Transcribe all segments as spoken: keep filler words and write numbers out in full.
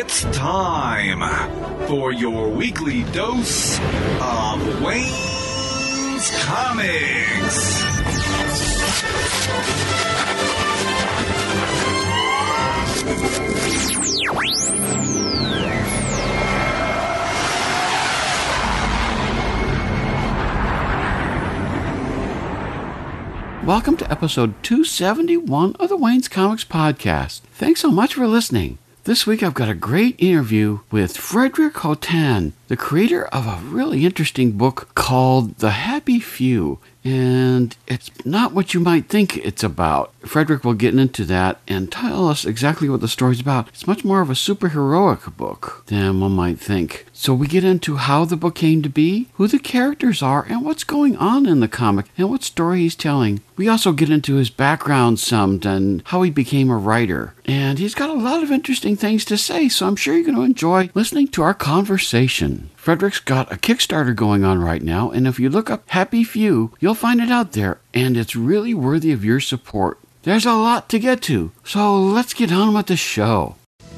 It's time for your weekly dose of Wayne's Comics. Welcome to episode two seventy-one of the Wayne's Comics Podcast. Thanks so much for listening. This week I've got a great interview with Frederick Hotan, the creator of a really interesting book called The Happy Few. And it's not what you might think it's about. Frederick will get into that and tell us exactly what the story's about. It's much more of a superheroic book than one might think. So we get into how the book came to be, who the characters are, and what's going on in the comic, and what story he's telling. We also get into his background some and how he became a writer. And he's got a lot of interesting things to say, so I'm sure you're going to enjoy listening to our conversation. Frederick's got a Kickstarter going on right now, and if you look up Happy Few, you'll find it out there, and it's really worthy of your support. There's a lot to get to, so let's get on with the show.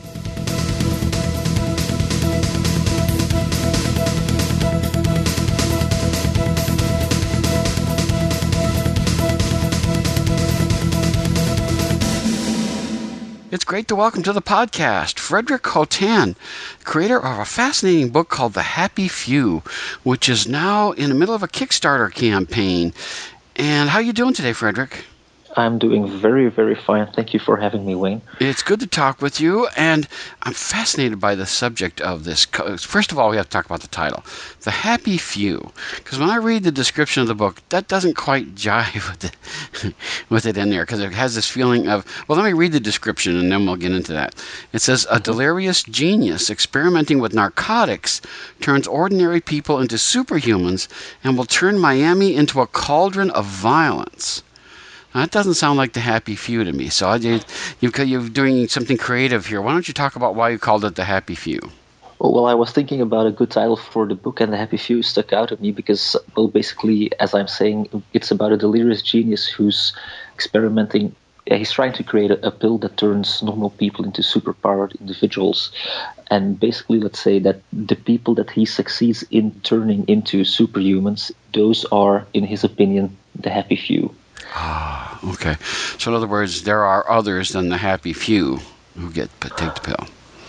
It's great to welcome to the podcast Frederick Hotan, creator of a fascinating book called The Happy Few, which is now in the middle of a Kickstarter campaign. And how are you doing today, Frederick? I'm doing very, very fine. Thank you for having me, Wayne. It's good to talk with you, and I'm fascinated by the subject of this. First of all, we have to talk about the title, The Happy Few, because when I read the description of the book, that doesn't quite jive with it, with it in there, because it has this feeling of, well, let me read the description, and then we'll get into that. It says, a delirious genius experimenting with narcotics turns ordinary people into superhumans and will turn Miami into a cauldron of violence. Now, that doesn't sound like The Happy Few to me. So I did, you've, you're doing something creative here. Why don't you talk about why you called it The Happy Few? Well, I was thinking about a good title for the book, and The Happy Few stuck out at me because, well, basically, as I'm saying, it's about a delirious genius who's experimenting. Yeah, he's trying to create a, a pill that turns normal people into superpowered individuals. And basically, let's say that the people that he succeeds in turning into superhumans, those are, in his opinion, the happy few. Ah, okay. So in other words, there are others than the happy few who get take the pill.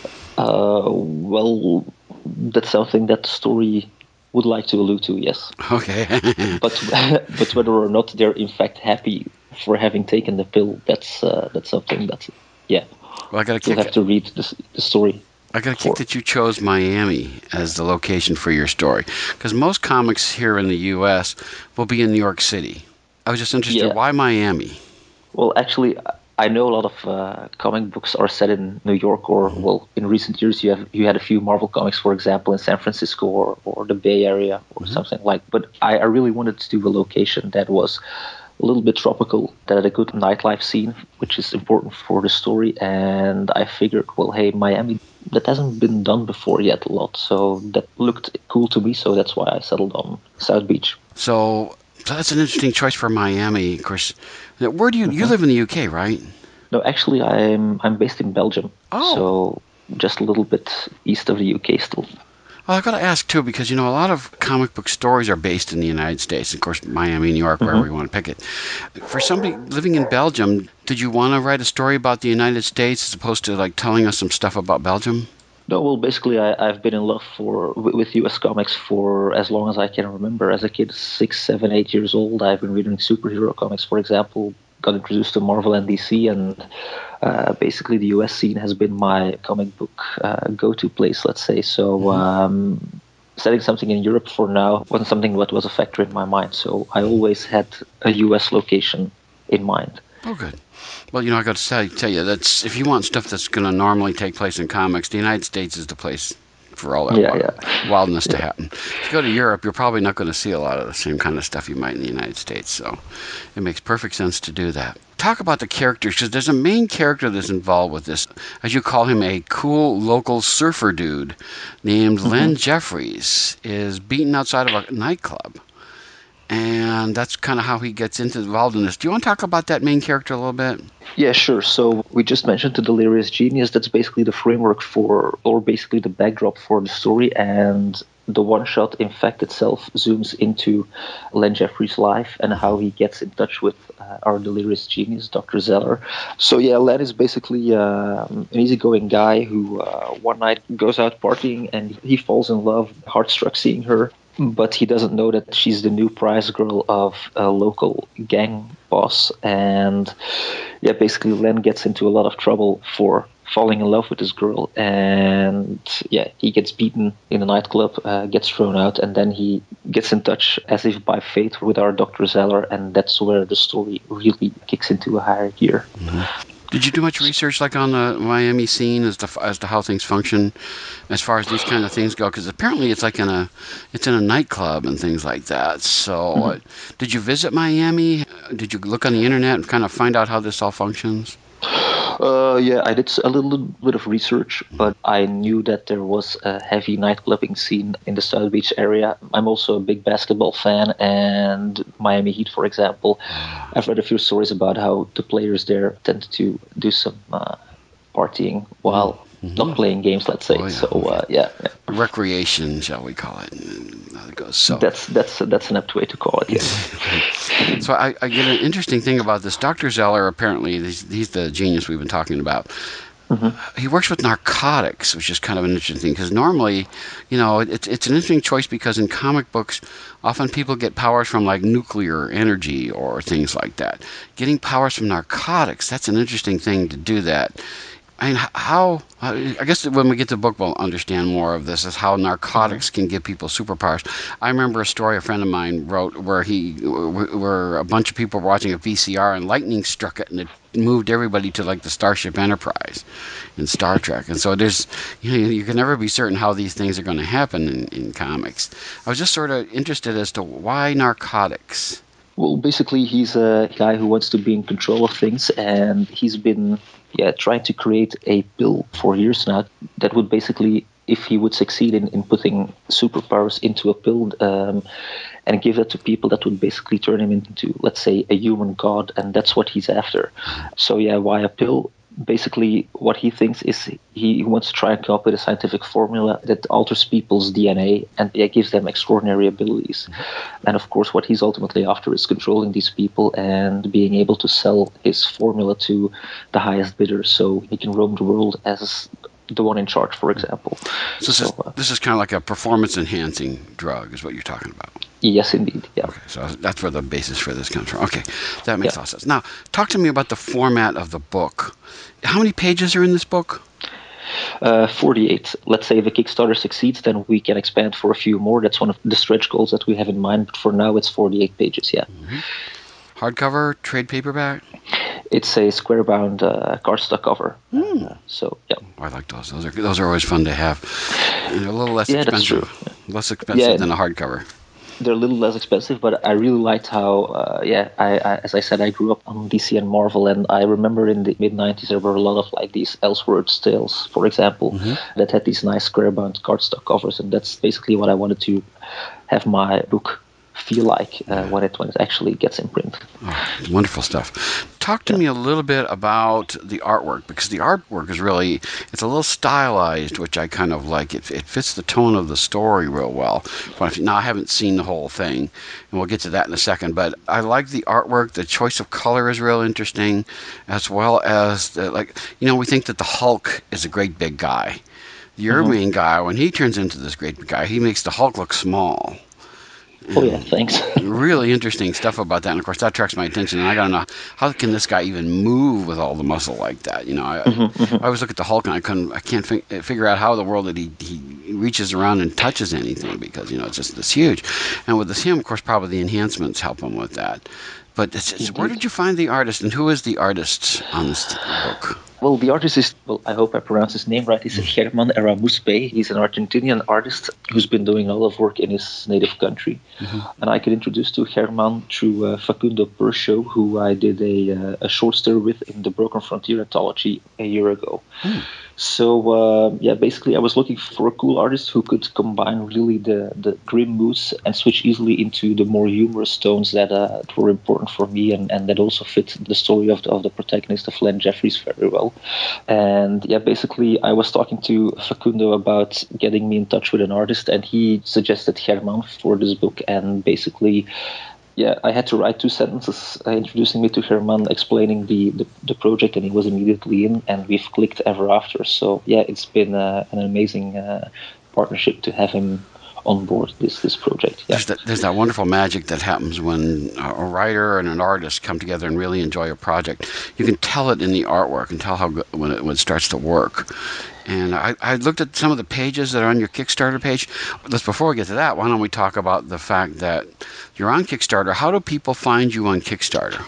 Uh, well, that's something that the story would like to allude to, yes. Okay. but but whether or not they're in fact happy for having taken the pill, that's uh, that's something that, yeah. Well, I got to kick. You'll have to read the, the story. I got to kick that you chose Miami as the location for your story, because most comics here in the U S will be in New York City. I was just interested, yeah. Why Miami? Well, actually, I know a lot of uh, comic books are set in New York, or, well, in recent years you have you had a few Marvel comics, for example, in San Francisco or, or the Bay Area or mm-hmm. something like. But I, I really wanted to do a location that was a little bit tropical, that had a good nightlife scene, which is important for the story. And I figured, well, hey, Miami, that hasn't been done before yet a lot, so that looked cool to me, so that's why I settled on South Beach. So... So that's an interesting choice for Miami, of course. Where do you mm-hmm. you live in the U K, right? No, actually, I'm I'm based in Belgium. Oh, so just a little bit east of the U K still. Well, I've got to ask too, because you know a lot of comic book stories are based in the United States. Of course, Miami, New York, wherever mm-hmm. you want to pick it. For somebody living in Belgium, did you want to write a story about the United States as opposed to like telling us some stuff about Belgium? No, well, basically, I, I've been in love for with U S comics for as long as I can remember. As a kid, six, seven, eight years old, I've been reading superhero comics, for example. Got introduced to Marvel and D C, and uh, basically the U S scene has been my comic book uh, go-to place, let's say. So mm-hmm. um, setting something in Europe for now wasn't something that was a factor in my mind. So I always had a U S location in mind. Oh, good. Well, you know, I got to tell, tell you, that's if you want stuff that's going to normally take place in comics, the United States is the place for all that yeah, wild, yeah. wildness yeah. to happen. If you go to Europe, you're probably not going to see a lot of the same kind of stuff you might in the United States, so it makes perfect sense to do that. Talk about the characters, because there's a main character that's involved with this. As you call him, a cool local surfer dude named mm-hmm. Len Jeffries is beaten outside of a nightclub. and that's kind of how he gets into involved in this. Do you want to talk about that main character a little bit? Yeah, sure. So we just mentioned the Delirious Genius. That's basically the framework for, or basically the backdrop for the story. And the one-shot, in fact, itself zooms into Len Jeffries' life and how he gets in touch with uh, our Delirious Genius, Doctor Zeller. So yeah, Len is basically uh, an easygoing guy who uh, one night goes out partying and he falls in love, heart-struck seeing her. But he doesn't know that she's the new prize girl of a local gang boss. And yeah, basically Len gets into a lot of trouble for falling in love with this girl. And yeah, he gets beaten in a nightclub, uh, gets thrown out, and then he gets in touch as if by fate with our Doctor Zeller. And that's where the story really kicks into a higher gear. Mm-hmm. Did you do much research, like on the Miami scene, as to as to how things function, as far as these kind of things go? Because apparently it's like in a, it's in a nightclub and things like that. So, mm-hmm. uh, did you visit Miami? Did you look on the internet and kind of find out how this all functions? Uh, yeah, I did a little bit of research, but I knew that there was a heavy nightclubbing scene in the South Beach area. I'm also a big basketball fan, and Miami Heat, for example, I've read a few stories about how the players there tend to do some uh, partying while mm-hmm. not playing games, let's say. Oh, yeah. So, uh, yeah, yeah. Recreation, shall we call it? It goes, so. That's that's that's an apt way to call it. Yes. So I, I get an interesting thing about this. Doctor Zeller, apparently, he's, he's the genius we've been talking about. Mm-hmm. He works with narcotics, which is kind of an interesting thing, because normally, you know, it's it's an interesting choice because in comic books, often people get powers from like nuclear energy or things like that. Getting powers from narcotics, that's an interesting thing to do that. I mean, how, I guess when we get to the book, we'll understand more of this, is how narcotics can give people superpowers. I remember a story a friend of mine wrote where he, where a bunch of people were watching a V C R and lightning struck it and it moved everybody to like the Starship Enterprise in Star Trek. And so there's, you know, you can never be certain how these things are going to happen in, in comics. I was just sort of interested as to why narcotics. Well, basically, he's a guy who wants to be in control of things, and he's been yeah, trying to create a pill for years now that would basically, if he would succeed in, in putting superpowers into a pill um, and give that to people, that would basically turn him into, let's say, a human god, and that's what he's after. So yeah, why a pill? Basically, what he thinks is he wants to try and come up with a scientific formula that alters people's D N A and yeah, gives them extraordinary abilities. Mm-hmm. And of course, what he's ultimately after is controlling these people and being able to sell his formula to the highest bidder so he can roam the world as the one in charge, for example. So this, so, is, uh, this is kind of like a performance-enhancing drug is what you're talking about. Yes, indeed. Yeah. Okay, so that's where the basis for this comes from. Okay, that makes yeah. a lot of sense. Now, talk to me about the format of the book. How many pages are in this book? Uh, forty-eight. Let's say if the Kickstarter succeeds, then we can expand for a few more. That's one of the stretch goals that we have in mind. But for now, it's forty-eight pages, yeah. Mm-hmm. Hardcover, trade paperback? It's a square-bound uh, cardstock cover. Mm. Uh, so, yeah. Oh, I like those. Those are those are always fun to have. And they're a little less yeah, expensive. That's true. Less expensive yeah. than a hardcover. They're a little less expensive, but I really liked how, uh, yeah, I, I, as I said, I grew up on D C and Marvel, and I remember in the mid nineties there were a lot of like these Elseworlds tales, for example, mm-hmm. that had these nice square-bound cardstock covers, and that's basically what I wanted to have my book feel like uh, when it when it actually gets in print. Oh, wonderful stuff. Talk to yeah. me a little bit about the artwork, because the artwork is really, it's a little stylized, which I kind of like. It, it fits the tone of the story real well. But now I haven't seen the whole thing, and we'll get to that in a second, but I like the artwork. The choice of color is real interesting, as well as, the, like, you know, we think that the Hulk is a great big guy. Your mm-hmm. main guy, when he turns into this great big guy, he makes the Hulk look small. Oh, yeah, thanks. Really interesting stuff about that. And, of course, that attracts my attention. And I got to know, how can this guy even move with all the muscle like that? You know, I, mm-hmm, mm-hmm. I always look at the Hulk and I couldn't, I can't fi- figure out how in the world that he, he reaches around and touches anything because, you know, it's just this huge. And with this him, of course, probably the enhancements help him with that. But it's, it's, where did you find the artist, and who is the artist on this book? Well, the artist is, well, I hope I pronounced his name right, is Germán Eramuspe. He's an Argentinian artist who's been doing a lot of work in his native country. Mm-hmm. And I get introduced to Germán through uh, Facundo Pursho, who I did a, uh, a short story with in the Broken Frontier anthology a year ago. Mm. So uh, yeah, basically I was looking for a cool artist who could combine really the, the grim moods and switch easily into the more humorous tones that, uh, were important for me and, and that also fit the story of the, of the protagonist of Len Jeffries very well. And yeah, basically I was talking to Facundo about getting me in touch with an artist, and he suggested Herman for this book. And basically, yeah, I had to write two sentences uh, introducing me to Herman, explaining the, the, the project, and he was immediately in, and we've clicked ever after. So yeah, it's been uh, an amazing uh, partnership to have him on board this this project. Yeah. There's, that, there's that wonderful magic that happens when a writer and an artist come together and really enjoy a project. You can tell it in the artwork and tell how good when it, when it starts to work. And I, I looked at some of the pages that are on your Kickstarter page. Let's, before we get to that, why don't we talk about the fact that you're on Kickstarter. How do people find you on Kickstarter?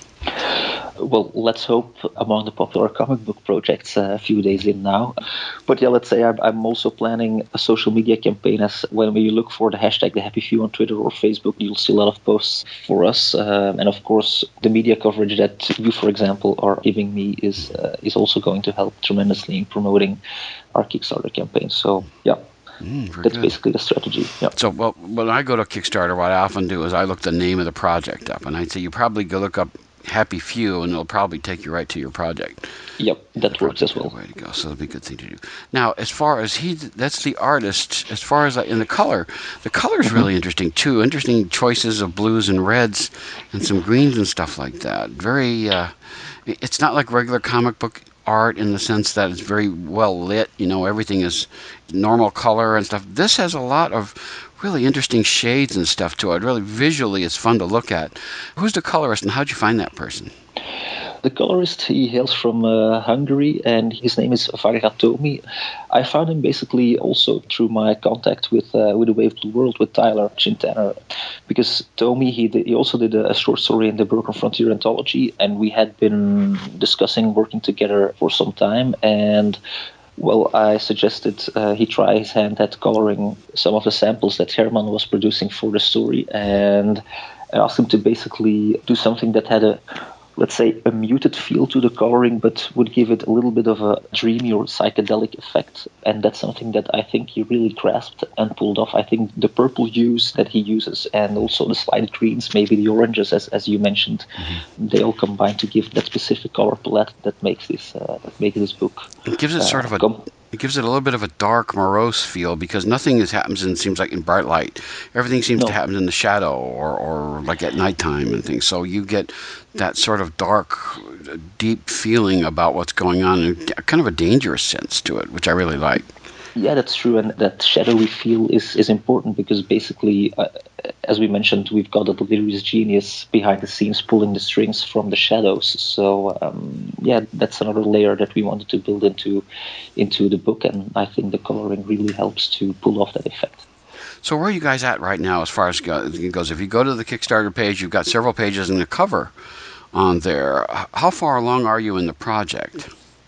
Well, let's hope among the popular comic book projects uh, a few days in now. But yeah, let's say I'm, I'm also planning a social media campaign. As when you look for the hashtag The Happy Few on Twitter or Facebook, you'll see a lot of posts for us. Um, and of course, the media coverage that you, for example, are giving me is uh, is also going to help tremendously in promoting our Kickstarter campaign. So yeah. Mm, That's good. Basically the strategy. Yep. So, well, when I go to Kickstarter, what I often do is I look the name of the project up, and I say you probably go look up Happy Few, and it'll probably take you right to your project. Yep, that works as well. Way to go. So that'll be a good thing to do. Now, as far as he, that's the artist. As far as in the color, the color is really interesting too. Interesting choices of blues and reds, and some greens and stuff like that. Very. Uh, it's not like regular comic book art in the sense that it's very well lit. You know, everything is normal color and stuff. This has a lot of really interesting shades and stuff to it. Really visually it's fun to look at. Who's the colorist and how'd you find that person? The colorist, he hails from uh, Hungary, and his name is Varga Tomi. I found him basically also through my contact with uh, with the Wave Blue World with Tyler Chintana, because Tomi, he, did, he also did a short story in the Broken Frontier anthology, and we had been discussing working together for some time, and well, I suggested uh, he try his hand at coloring some of the samples that Herman was producing for the story, and I asked him to basically do something that had a, let's say, a muted feel to the coloring, but would give it a little bit of a dreamy or psychedelic effect. And that's something that I think he really grasped and pulled off. I think the purple hues that he uses, and also the slight greens, maybe the oranges, as as you mentioned, mm-hmm. they all combine to give that specific color palette that makes this uh, that makes this book. It gives it uh, sort of a. Com- It gives it a little bit of a dark, morose feel because nothing is happens in seems like in bright light. Everything seems no. to happen in the shadow or, or like at nighttime and things. So you get that sort of dark, deep feeling about what's going on, and kind of a dangerous sense to it, which I really like. Yeah, that's true, and that shadowy feel is, is important because basically, uh, as we mentioned, we've got a delirious genius behind the scenes pulling the strings from the shadows. So um, yeah, that's another layer that we wanted to build into into the book, and I think the coloring really helps to pull off that effect. So where are you guys at right now as far as it goes? If you go to the Kickstarter page, you've got several pages in the cover on there. How far along are you in the project?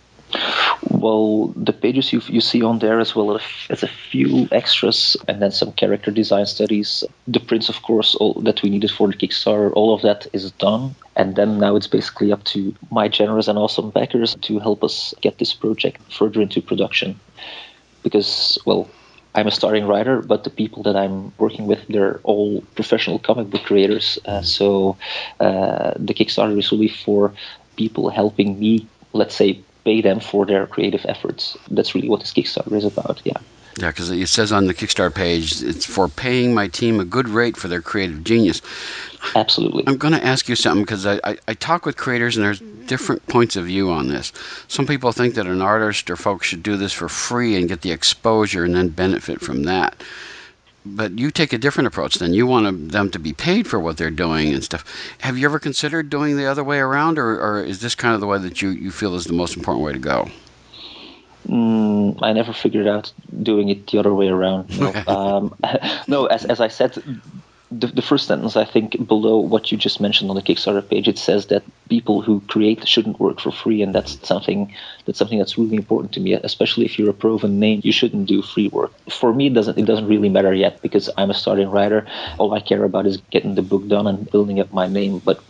Well, the pages you you see on there, as well as a few extras and then some character design studies. The prints, of course, all that we needed for the Kickstarter, all of that is done. And then now it's basically up to my generous and awesome backers to help us get this project further into production. Because, well, I'm a starting writer, but the people that I'm working with, they're all professional comic book creators. Uh, so uh, the Kickstarter is really for people helping me, let's say, pay them for their creative efforts. That's really what this Kickstarter is about, yeah. Yeah, because it says on the Kickstarter page, it's for paying my team a good rate for their creative genius. Absolutely. I'm going to ask you something, because I, I, I talk with creators, and there's different points of view on this. Some people think that an artist or folks should do this for free and get the exposure and then benefit from that. But you take a different approach then. You want them to be paid for what they're doing and stuff. Have you ever considered doing the other way around, or, or is this kind of the way that you, you feel is the most important way to go? Mm, I never figured out doing it the other way around. No, um, no as as I said, the, the first sentence, I think, below what you just mentioned on the Kickstarter page, it says that people who create shouldn't work for free, and that's something that's something that's really important to me. Especially if you're a proven name, you shouldn't do free work. For me, it doesn't it doesn't really matter yet because I'm a starting writer. All I care about is getting the book done and building up my name. But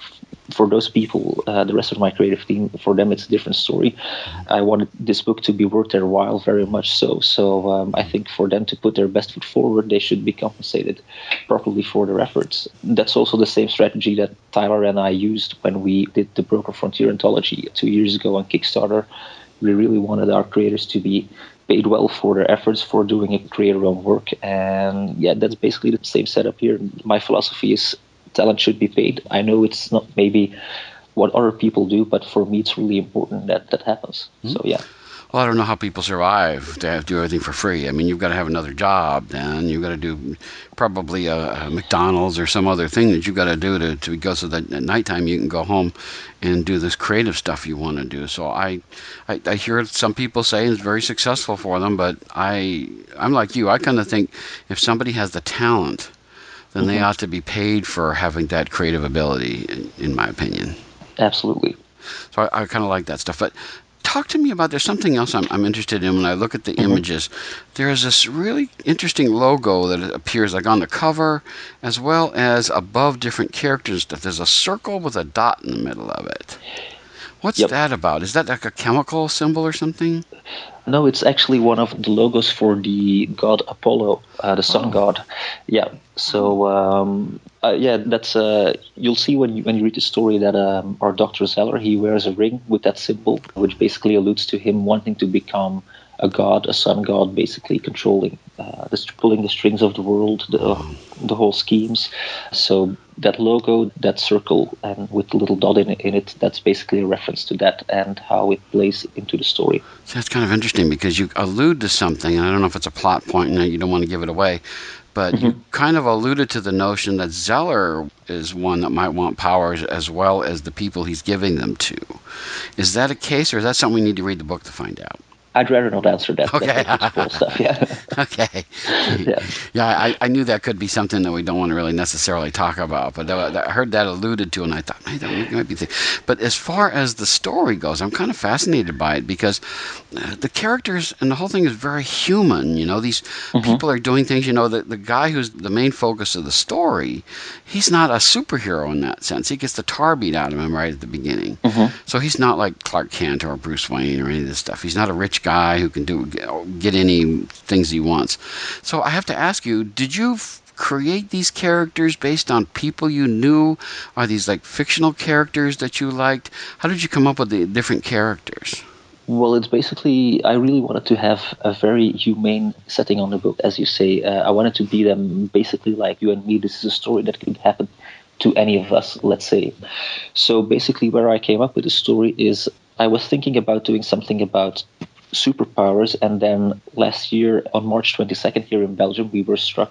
for those people, uh, the rest of my creative team, for them it's a different story. I wanted this book to be worth their while, very much so. So um, I think for them to put their best foot forward, they should be compensated properly for their efforts. That's also the same strategy that Tyler and I used when we did the Broken Frontier anthology two years ago on Kickstarter. We really wanted our creators to be paid well for their efforts, for doing a creator-owned work. And yeah, that's basically the same setup here. My philosophy is talent should be paid. I know it's not maybe what other people do, but for me it's really important that that happens. Mm-hmm. So yeah. Well, I don't know how people survive to have to do everything for free. I mean, you've got to have another job, then you've got to do probably a, a McDonald's or some other thing that you've got to do to, to go so that at nighttime you can go home and do this creative stuff you want to do. So I, I, I hear some people say it's very successful for them, but I, I'm like you. I kind of think if somebody has the talent, then mm-hmm. they ought to be paid for having that creative ability, in, in my opinion. Absolutely. So I, I kind of like that stuff. But talk to me about, there's something else I'm, I'm interested in when I look at the mm-hmm. images. There's this really interesting logo that appears like on the cover as well as above different characters. There's a circle with a dot in the middle of it. What's yep. that about? Is that like a chemical symbol or something? No, it's actually one of the logos for the god Apollo, uh, the sun oh. god. Yeah. So um, uh, yeah, that's uh, you'll see when you when you read the story that um, our Doctor Zeller, he wears a ring with that symbol, which basically alludes to him wanting to become a god, a sun god, basically controlling, uh, the, pulling the strings of the world, the uh, the whole schemes. So that logo, that circle, and with the little dot in, in it, that's basically a reference to that and how it plays into the story. So that's kind of interesting because you allude to something, and I don't know if it's a plot point and you don't want to give it away, but mm-hmm. you kind of alluded to the notion that Zeller is one that might want powers as well as the people he's giving them to. Is that a case, or is that something we need to read the book to find out? I'd rather not answer that. Okay. That stuff, yeah. Okay. yeah. Yeah, I, I knew that could be something that we don't want to really necessarily talk about, but I heard that alluded to, and I thought, hey, that might be the. But as far as the story goes, I'm kind of fascinated by it because the characters and the whole thing is very human. You know, these mm-hmm. people are doing things. You know, the the guy who's the main focus of the story, he's not a superhero in that sense. He gets the tar beat out of him right at the beginning. Mm-hmm. So he's not like Clark Kent or Bruce Wayne or any of this stuff. He's not a rich guy who can do get any things he wants. So I have to ask you, did you f- create these characters based on people you knew? Are these like fictional characters that you liked? How did you come up with the different characters? Well, it's basically, I really wanted to have a very humane setting on the book, as you say. Uh, I wanted to be them basically like you and me. This is a story that could happen to any of us, let's say. So basically where I came up with the story is I was thinking about doing something about superpowers, and then last year on March twenty-second here in Belgium we were struck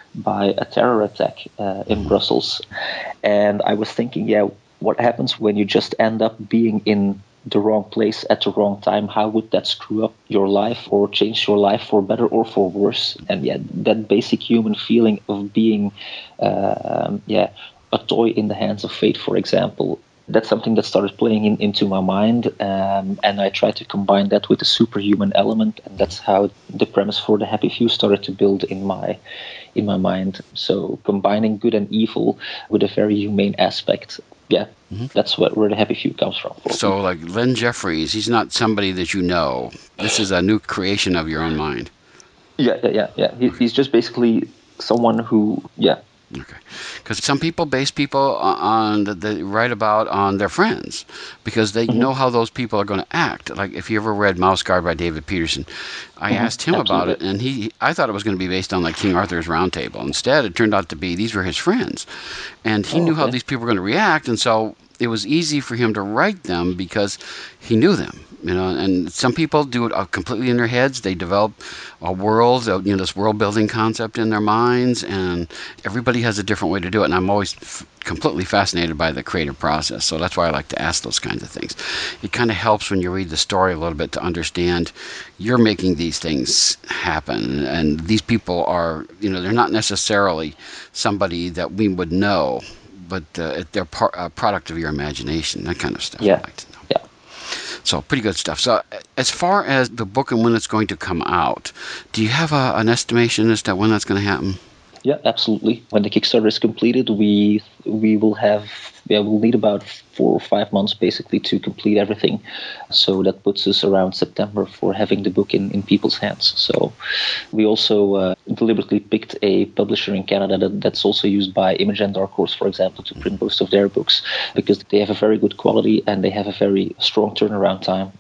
by a terror attack uh, in Brussels, and I was thinking, yeah, what happens when you just end up being in the wrong place at the wrong time? How would that screw up your life or change your life for better or for worse? And yeah, that basic human feeling of being uh, yeah a toy in the hands of fate, for example, that's something that started playing in, into my mind, um, and I tried to combine that with a superhuman element, and that's how the premise for The Happy Few started to build in my in my mind. So combining good and evil with a very humane aspect, yeah, mm-hmm. that's what, where The Happy Few comes from. So like Len Jeffries, he's not somebody that you know. This is a new creation of your own mind. Yeah, yeah, yeah. yeah. He, he's just basically someone who, yeah, Okay, because some people base people on the, the write about on their friends because they mm-hmm. know how those people are going to act. Like if you ever read Mouse Guard by David Peterson, I mm-hmm. asked him Absolutely. about it, and he I thought it was going to be based on like King Arthur's Round Table. Instead, it turned out to be these were his friends, and he oh, knew okay. how these people were going to react, and so it was easy for him to write them because he knew them. You know, and some people do it completely in their heads. They develop a world, you know, this world-building concept in their minds, and everybody has a different way to do it. And I'm always f- completely fascinated by the creative process, so that's why I like to ask those kinds of things. It kind of helps when you read the story a little bit to understand you're making these things happen, and these people are, you know, they're not necessarily somebody that we would know, but uh, they're par- a product of your imagination, that kind of stuff. Yeah. I like to know. Yeah. So pretty good stuff. So as far as the book and when it's going to come out, do you have a, an estimation as to when that's going to happen? Yeah, absolutely. When the Kickstarter is completed, we we will have yeah we'll need about four or five months basically to complete everything. So that puts us around September for having the book in, in people's hands. So we also uh, deliberately picked a publisher in Canada that, that's also used by Image and Dark Horse, for example, to print most of their books, because they have a very good quality and they have a very strong turnaround time.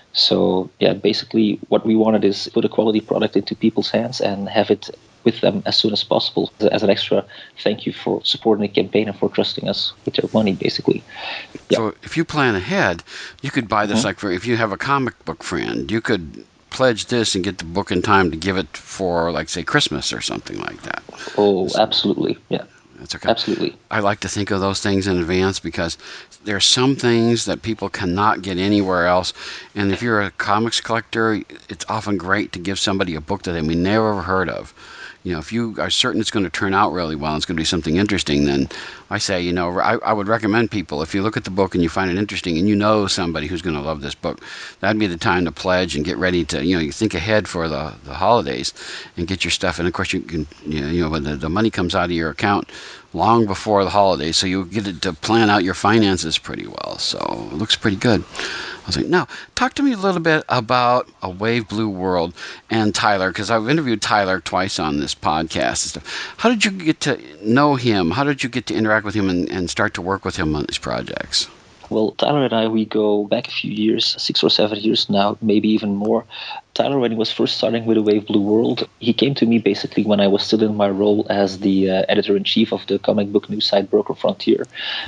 So yeah, basically what we wanted is put a quality product into people's hands and have it with them as soon as possible as an extra thank you for supporting the campaign and for trusting us with their money, basically. Yeah. So if you plan ahead, you could buy this, mm-hmm. like for if you have a comic book friend, you could pledge this and get the book in time to give it for, like, say, Christmas or something like that. Oh, so, absolutely. Yeah. That's okay. Absolutely. I like to think of those things in advance because there are some things that people cannot get anywhere else. And if you're a comics collector, it's often great to give somebody a book that they may never have heard of. You know, if you are certain it's going to turn out really well and it's going to be something interesting, then I say, you know, I, I would recommend people, if you look at the book and you find it interesting and you know somebody who's going to love this book, that'd be the time to pledge and get ready to, you know, you think ahead for the, the holidays and get your stuff. And of course, you can, you know, you know when the, the money comes out of your account long before the holidays, so you get it to plan out your finances pretty well. So it looks pretty good. I was like, now, talk to me a little bit about A Wave Blue World and Tyler, because I've interviewed Tyler twice on this podcast and stuff. How did you get to know him? How did you get to interact with him and, and start to work with him on these projects? Well, Tyler and I, we go back a few years, six or seven years now, maybe even more. Tyler, when he was first starting with A Wave Blue World, he came to me basically when I was still in my role as the uh, editor-in-chief of the comic book news site Broken Frontier.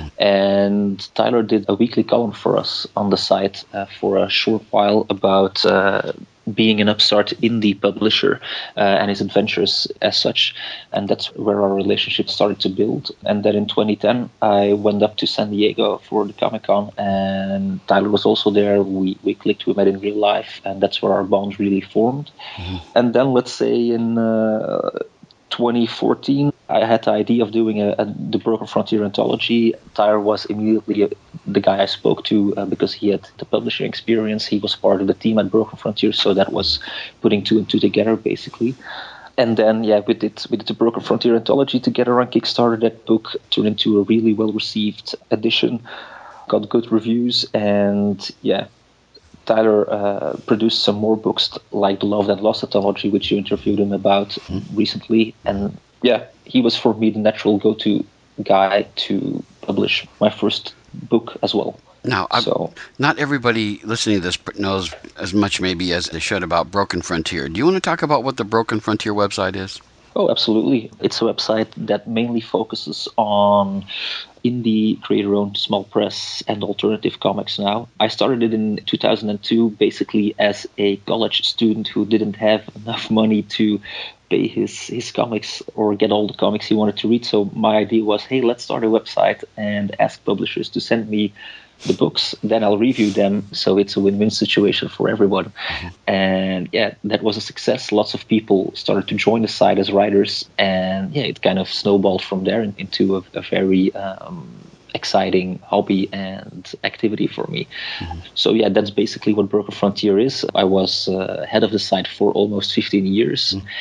And Tyler did a weekly column for us on the site uh, for a short while about uh, being an upstart indie publisher uh, and his adventures as such. And that's where our relationship started to build. And then in twenty ten, I went up to San Diego for the Comic-Con, and Tyler was also there. We, we clicked, we met in real life, and that's where our bond really formed. Mm-hmm. And then, let's say in uh, twenty fourteen, I had the idea of doing a, a, the Broken Frontier anthology. Tyler was immediately a, the guy I spoke to uh, because he had the publishing experience. He was part of the team at Broken Frontier, so that was putting two and two together, basically. And then, yeah, we did, we did the Broken Frontier anthology together on Kickstarter. That book turned into a really well-received edition, got good reviews, and yeah, Tyler uh, produced some more books like the Loved and Lost anthology, which you interviewed him about mm-hmm. recently. And yeah, he was for me the natural go-to guy to publish my first book as well. Now, so, not everybody listening to this knows as much maybe as they should about Broken Frontier. Do you want to talk about what the Broken Frontier website is? Oh, absolutely. It's a website that mainly focuses on indie, creator-owned, small press, and alternative comics now. I started it in two thousand two basically as a college student who didn't have enough money to pay his, his comics or get all the comics he wanted to read. So my idea was, hey, let's start a website and ask publishers to send me the books, then I'll review them, so it's a win-win situation for everyone. Mm-hmm. And yeah, that was a success. Lots of people started to join the site as writers, and yeah, it kind of snowballed from there into a, a very um, exciting hobby and activity for me. Mm-hmm. So yeah, that's basically what Broken Frontier is. I was uh, head of the site for almost fifteen years, mm-hmm.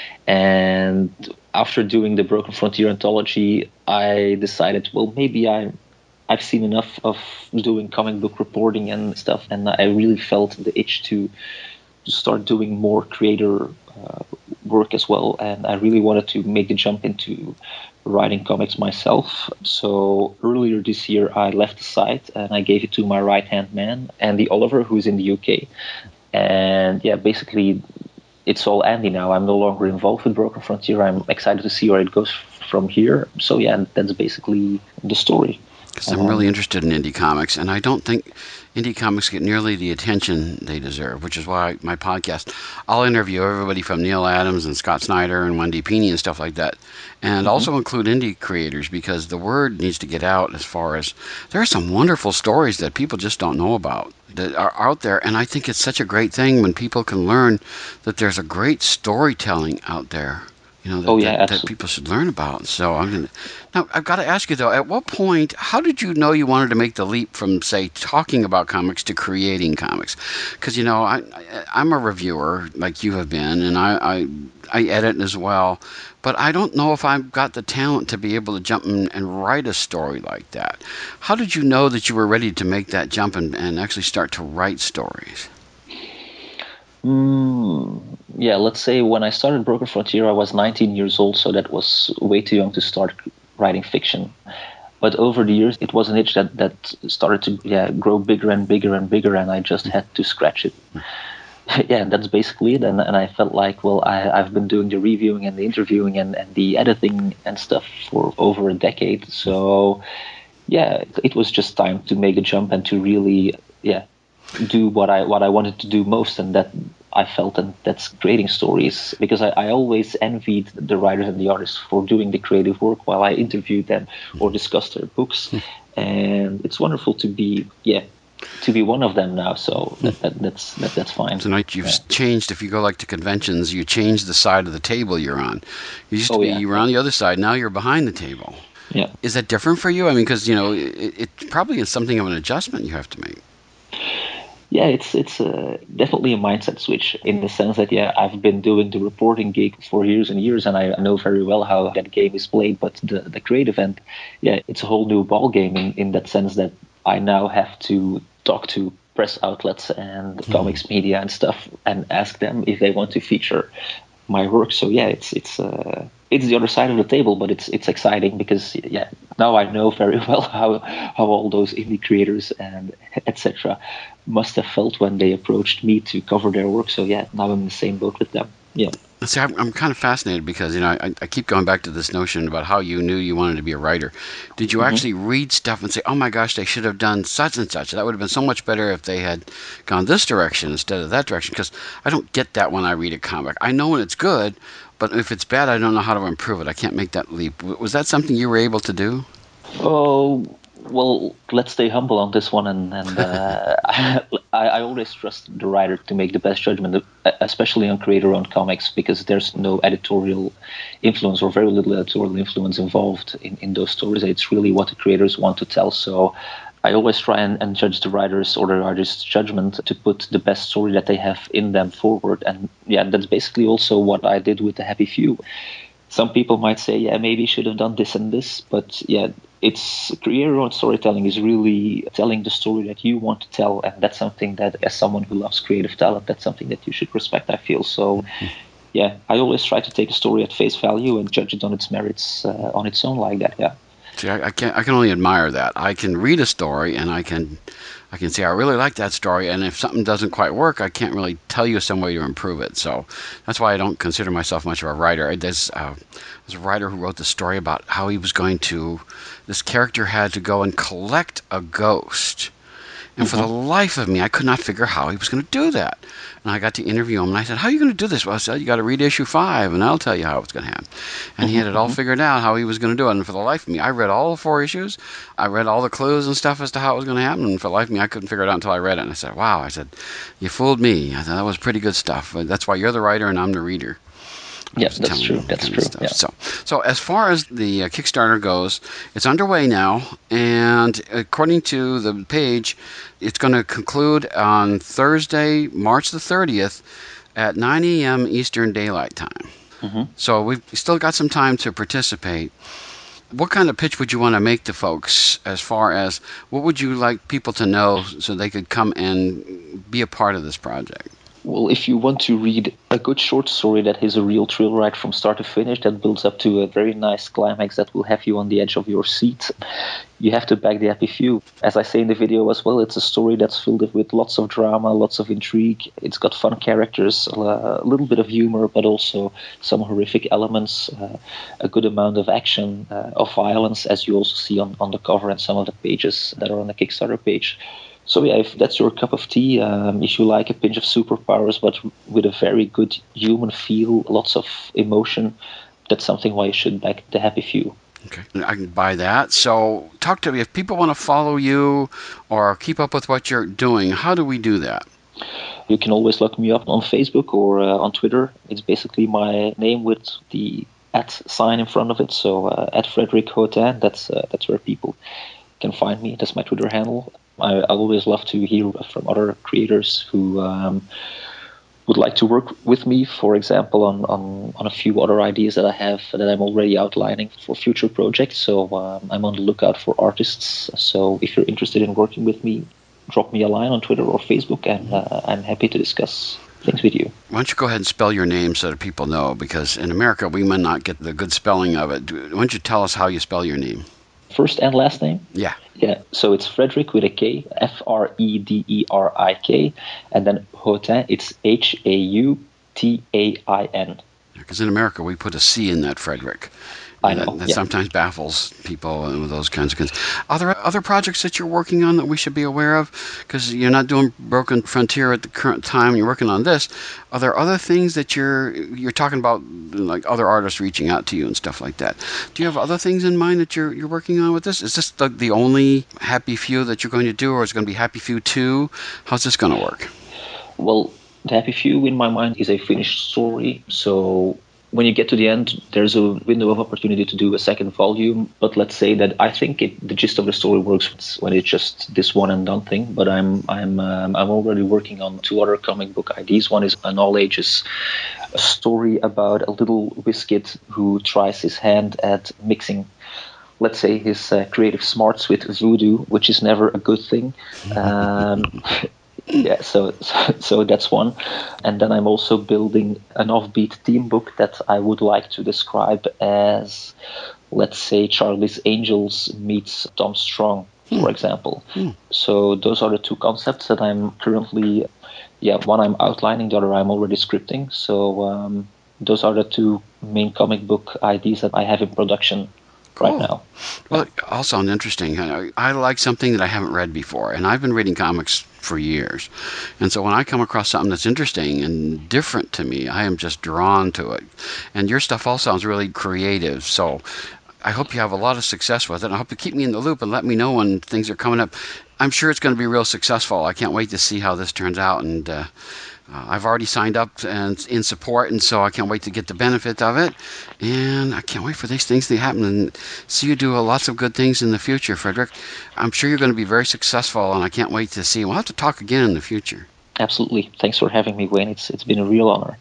and after doing the Broken Frontier anthology, I decided, well, maybe I I've seen enough of doing comic book reporting and stuff, and I really felt the itch to, to start doing more creator uh, work as well. And I really wanted to make the jump into writing comics myself. So earlier this year, I left the site and I gave it to my right-hand man, Andy Oliver, who's in the U K. And yeah, basically, it's all Andy now. I'm no longer involved with Broken Frontier. I'm excited to see where it goes from here. So yeah, that's basically the story. Because I'm really interested in indie comics, and I don't think indie comics get nearly the attention they deserve, which is why my podcast, I'll interview everybody from Neil Adams and Scott Snyder and Wendy Pini and stuff like that, and mm-hmm. also include indie creators, because the word needs to get out as far as there are some wonderful stories that people just don't know about that are out there, and I think it's such a great thing when people can learn that there's a great storytelling out there you know, that, Oh yeah, that, that absolutely. people should learn about. So I'm gonna now. I've got to ask you though. At what point? How did you know you wanted to make the leap from, say, talking about comics to creating comics? Because you know, I, I I'm a reviewer like you have been, and I, I I edit as well. But I don't know if I've got the talent to be able to jump and, and write a story like that. How did you know that you were ready to make that jump and, and actually start to write stories? Mm, yeah, let's say when I started Broken Frontier, I was nineteen years old, so that was way too young to start writing fiction. But over the years, it was an itch that, that started to yeah grow bigger and bigger and bigger, and I just had to scratch it. Yeah, that's basically it. And, and I felt like, well, I, I've been doing the reviewing and the interviewing and, and the editing and stuff for over a decade. So, yeah, it, it was just time to make a jump and to really, yeah, do what I what I wanted to do most, and that I felt, and that's creating stories. Because I, I always envied the writers and the artists for doing the creative work while I interviewed them or discussed their books, and it's wonderful to be, yeah, to be one of them now. So that, that that's that, that's fine. Tonight you've Yeah. changed. If you go like to conventions, you change the side of the table you're on. You used to Oh be yeah. you were on the other side. Now you're behind the table. Yeah. Is that different for you? I mean, because you know, it, it probably is something of an adjustment you have to make. Yeah, it's it's uh, definitely a mindset switch in the sense that, yeah, I've been doing the reporting gig for years and years, and I know very well how that game is played. But the the creative end, yeah, it's a whole new ball game in, in that sense that I now have to talk to press outlets and Mm-hmm. comics media and stuff and ask them if they want to feature my work. So yeah, it's it's uh, it's the other side of the table, but it's it's exciting because, yeah, now I know very well how how all those indie creators and et cetera must have felt when they approached me to cover their work. So yeah, now I'm in the same boat with them. Yeah. See, I'm, I'm kind of fascinated because, you know, I, I keep going back to this notion about how you knew you wanted to be a writer. Did you Mhm. actually read stuff and say, oh my gosh, they should have done such and such? That would have been so much better if they had gone this direction instead of that direction. Because I don't get that when I read a comic. I know when it's good, but if it's bad, I don't know how to improve it. I can't make that leap. W- Was that something you were able to do? Oh, well, let's stay humble on this one, and, and uh, I, I always trust the writer to make the best judgment, especially on creator-owned comics, because there's no editorial influence or very little editorial influence involved in, in those stories. It's really what the creators want to tell. So I always try and, and judge the writers or the artist's judgment to put the best story that they have in them forward. And yeah, that's basically also what I did with The Happy Few. Some people might say, yeah, maybe you should have done this and this, but yeah, it's creator-owned storytelling is really telling the story that you want to tell, and that's something that, as someone who loves creative talent, that's something that you should respect, I feel. So, yeah, I always try to take a story at face value and judge it on its merits uh, on its own like that. Yeah. See, I, I can I can only admire that. I can read a story and I can I can say I really like that story, and if something doesn't quite work, I can't really tell you some way to improve it. So that's why I don't consider myself much of a writer. There's, uh, there's a writer who wrote this story about how he was going to, this character had to go and collect a ghost. And for the life of me, I could not figure how he was going to do that. And I got to interview him, and I said, how are you going to do this? Well, I said, you got to read issue five, and I'll tell you how it's going to happen. And he had it all figured out, how he was going to do it. And for the life of me, I read all the four issues. I read all the clues and stuff as to how it was going to happen. And for the life of me, I couldn't figure it out until I read it. And I said, wow. I said, you fooled me. I said, that was pretty good stuff. But that's why you're the writer, and I'm the reader. Yeah, that's true. That's true. Yeah. So, so as far as the uh, Kickstarter goes, it's underway now, and according to the page, it's going to conclude on Thursday, March the thirtieth, at nine a.m. Eastern Daylight Time. Mm-hmm. So we've still got some time to participate. What kind of pitch would you want to make to folks as far as what would you like people to know so they could come and be a part of this project? Well, if you want to read a good short story that is a real thrill ride from start to finish, that builds up to a very nice climax that will have you on the edge of your seat, you have to back The Happy Few. As I say in the video as well, it's a story that's filled with lots of drama, lots of intrigue. It's got fun characters, a little bit of humor, but also some horrific elements, uh, a good amount of action, uh, of violence, as you also see on, on the cover and some of the pages that are on the Kickstarter page. So yeah, if that's your cup of tea, um, if you like a pinch of superpowers but with a very good human feel, lots of emotion, that's something why you should back The Happy Few. Okay, I can buy that. So talk to me. If people want to follow you or keep up with what you're doing, how do we do that? You can always look me up on Facebook or uh, on Twitter. It's basically my name with the at sign in front of it. So uh, at Frederick Hotin, that's uh, that's where people can find me. That's my Twitter handle. I, I always love to hear from other creators who um, would like to work with me, for example, on, on, on a few other ideas that I have that I'm already outlining for future projects. So um, I'm on the lookout for artists. So if you're interested in working with me, drop me a line on Twitter or Facebook, and uh, I'm happy to discuss things with you. Why don't you go ahead and spell your name so that people know, because in America we might not get the good spelling of it. Why don't you tell us how you spell your name? First and last name? Yeah. Yeah, so it's Frederick with a K, F R E D E R I K, and then Hautain, it's H A U T A I N. Because in America we put a C in that Frederick. I know. That, that yeah. sometimes baffles people with those kinds of things. Are there other projects that you're working on that we should be aware of? Because you're not doing Broken Frontier at the current time. You're working on this. Are there other things that you're you're talking about, like other artists reaching out to you and stuff like that? Do you have other things in mind that you're you're working on with this? Is this the, the only Happy Few that you're going to do, or is it going to be Happy Few two? How's this going to work? Well, the Happy Few in my mind is a finished story. So when you get to the end, there's a window of opportunity to do a second volume. But let's say that I think it, the gist of the story works when it's just this one and done thing. But I'm I'm um, I'm already working on two other comic book ideas. One is an all ages story about a little Wizkid who tries his hand at mixing, let's say, his uh, creative smarts with voodoo, which is never a good thing. Um, Yeah, so, so so that's one. And then I'm also building an offbeat theme book that I would like to describe as, let's say, Charlie's Angels meets Tom Strong, for mm. example. Mm. So those are the two concepts that I'm currently, yeah, one I'm outlining, the other I'm already scripting. So um, those are the two main comic book ideas that I have in production right now. Well, it all sounds interesting. I, I like something that I haven't read before, and I've been reading comics for years. And so when I come across something that's interesting and different to me, I am just drawn to it. And your stuff all sounds really creative. So I hope you have a lot of success with it. I hope you keep me in the loop and let me know when things are coming up. I'm sure it's going to be real successful. I can't wait to see how this turns out. And uh, Uh, I've already signed up and in support, and so I can't wait to get the benefit of it. And I can't wait for these things to happen and see you do uh, lots of good things in the future, Frederick. I'm sure you're going to be very successful, and I can't wait to see. We'll have to talk again in the future. Absolutely. Thanks for having me, Wayne. It's It's been a real honor.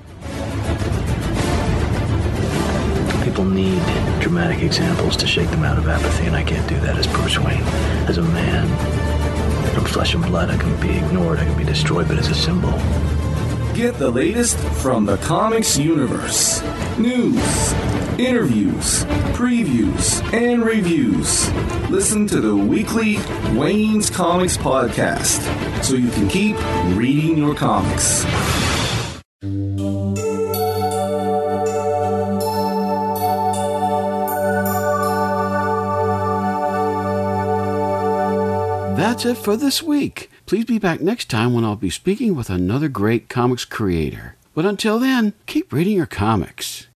People need dramatic examples to shake them out of apathy, and I can't do that as Bruce Wayne. As a man, from flesh and blood, I can be ignored, I can be destroyed, but as a symbol. Get the latest from the comics universe. News, interviews, previews, and reviews. Listen to the weekly Wayne's Comics podcast so you can keep reading your comics. That's it for this week. Please be back next time when I'll be speaking with another great comics creator. But until then, keep reading your comics.